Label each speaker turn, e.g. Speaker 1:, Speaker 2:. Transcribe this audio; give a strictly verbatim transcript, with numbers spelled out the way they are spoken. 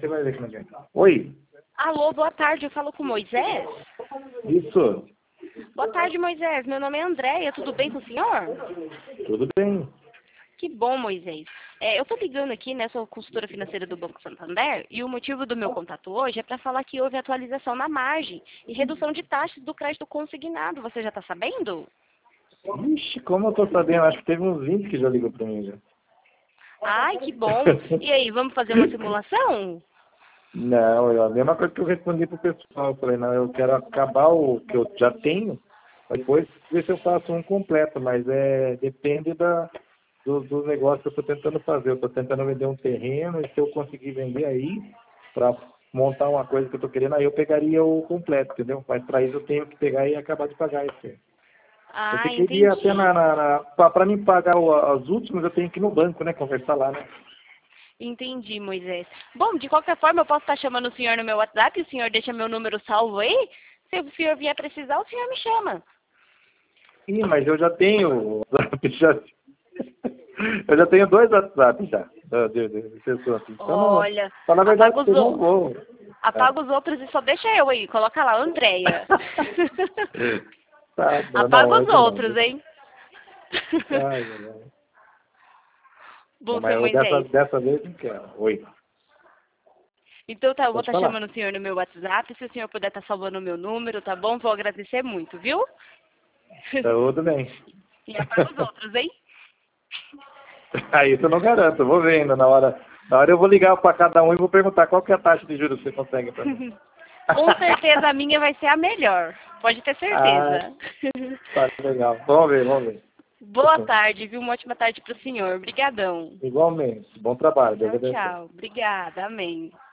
Speaker 1: você vai ver como é que é. Oi.
Speaker 2: Alô, boa tarde, eu falo com o Moisés?
Speaker 1: Isso.
Speaker 2: Boa tarde, Moisés. Meu nome é Andréia, tudo bem com o senhor?
Speaker 1: Tudo bem.
Speaker 2: Que bom, Moisés. É, eu tô ligando aqui, né, sou consultora financeira do Banco Santander, e o motivo do meu contato hoje é para falar que houve atualização na margem e redução de taxas do crédito consignado. Você já tá sabendo?
Speaker 1: Ixi, como eu tô sabendo, acho que teve uns vinte que já ligou pra mim já.
Speaker 2: Ai, que bom. E aí, vamos fazer uma simulação?
Speaker 1: Não, é a mesma coisa que eu respondi pro pessoal. Eu falei, não, eu quero acabar o que eu já tenho, depois ver se eu faço um completo, mas é, depende da, do, do negócio que eu estou tentando fazer. Eu estou tentando vender um terreno e se eu conseguir vender aí, para montar uma coisa que eu estou querendo, aí eu pegaria o completo, entendeu? Mas para isso eu tenho que pegar e acabar de pagar esse.
Speaker 2: Ah,
Speaker 1: Eu queria até
Speaker 2: entendi.
Speaker 1: na, na, na para mim pagar o, as últimas, eu tenho que ir no banco, né? Conversar lá, né?
Speaker 2: Entendi, Moisés. Bom, de qualquer forma, eu posso estar chamando o senhor no meu WhatsApp, o senhor deixa meu número salvo aí. Se o senhor vier precisar, o senhor me chama.
Speaker 1: Ih, mas eu já tenho WhatsApp, já. Eu já tenho dois WhatsApp já. Meu Deus, de pessoa assim. Então, não,
Speaker 2: Olha,
Speaker 1: falar a verdade,
Speaker 2: apaga os,
Speaker 1: eu não
Speaker 2: o-
Speaker 1: vou.
Speaker 2: apaga os outros e só deixa eu aí. Coloca lá, Andréia.
Speaker 1: Tá, não, não,
Speaker 2: Apaga os
Speaker 1: hoje não.
Speaker 2: outros, hein?
Speaker 1: Ai, ai, ai. Não,
Speaker 2: Bom,
Speaker 1: mas
Speaker 2: seu
Speaker 1: eu dessa,
Speaker 2: Moisés.
Speaker 1: dessa vez não quero. Oi.
Speaker 2: Então tá, eu vou
Speaker 1: Pode
Speaker 2: estar
Speaker 1: falar.
Speaker 2: chamando o senhor no meu WhatsApp. Se o senhor puder estar salvando o meu número, tá bom? Vou agradecer muito, viu?
Speaker 1: Tudo bem.
Speaker 2: E apaga os outros, hein?
Speaker 1: Aí isso eu não garanto, eu vou vendo na hora. Na hora eu vou ligar para cada um e vou perguntar qual que é a taxa de juros que você consegue para mim.
Speaker 2: Com certeza a minha vai ser a melhor. Pode ter
Speaker 1: Ah,
Speaker 2: certeza.
Speaker 1: tá legal. Vamos ver, vamos ver.
Speaker 2: Boa tarde, viu? Uma ótima tarde para o senhor. Obrigadão.
Speaker 1: Igualmente. Bom trabalho. Deus
Speaker 2: Tchau,
Speaker 1: abençoe.
Speaker 2: tchau. Obrigada. Amém.